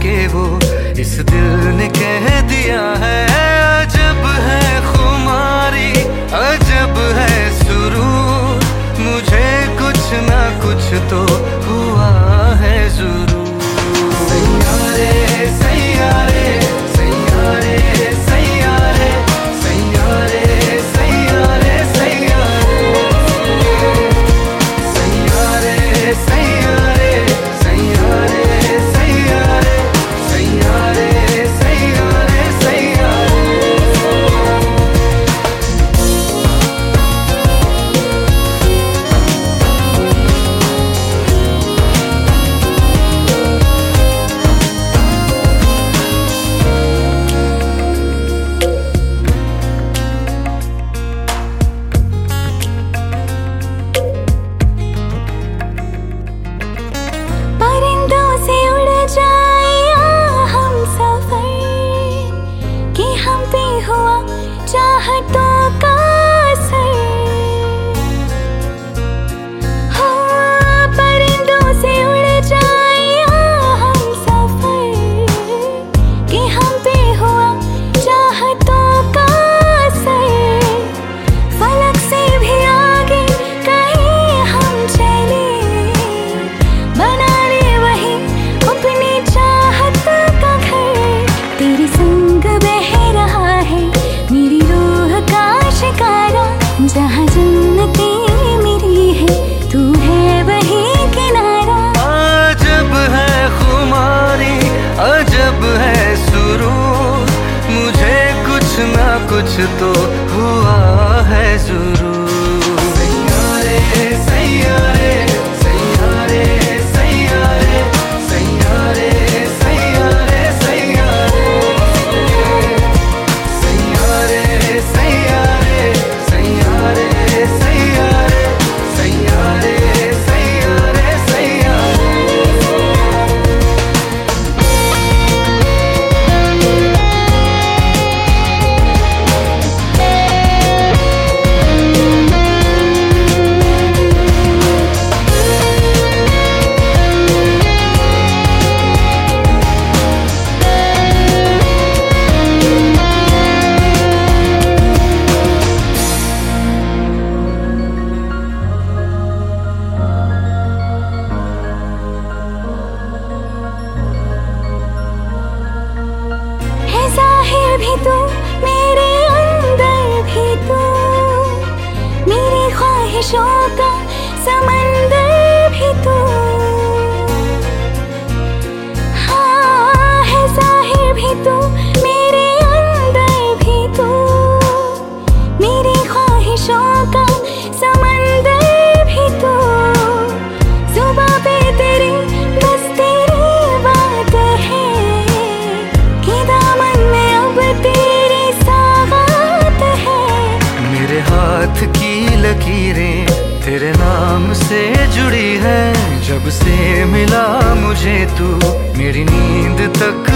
के वो इस दिल ने कह दिया है। अजब है खुमारी, अजब है सुरूर, मुझे कुछ ना कुछ तो हुआ है जरूर। सैयारे सैयारे सैयारे सैयारे सैयारे सैयारे सैयारे सैयारे सैयारे सैयारे सैयारे सैयारे सैयारे सैयारे। चाहतों का असर हो, परिंदों से उड़ जाए हम सफर, कि हम पे हुआ चाहतों का असर। फलक से भी आगे कहीं हम चले, बना ले वही अपनी चाहत का घर। तेरे संग बह रहा है मेरी रूह का शिकारा, जहाँ जन्नती मेरी है तू है वही किनारा। अजब है खुमारी, अजब है सुरूर, मुझे कुछ ना कुछ तो हुआ है जरूर। सैयारे सैयारे सैयारे सैयारे सैयारे सैयारे सैयारे सैयारे सैयारे सैयारे सैयारे सैयारे सैयारे सैयारे। ज़ाहिर भी तू, मेरे अंदर भी तू, मेरी ख्वाहिशों का समंदर भी तू। हाँ है ज़ाहिर भी तू, मेरे अंदर भी तू, मेरी ख्वाहिशों का समंदर भी तू। जुबां पे तेरी बस तेरी बात है, कि दामन में अब तेरी सावत है। मेरे हाथ की लकीरें तेरे नाम से जुड़ी है, जब से मिला मुझे तू मेरी नींद तक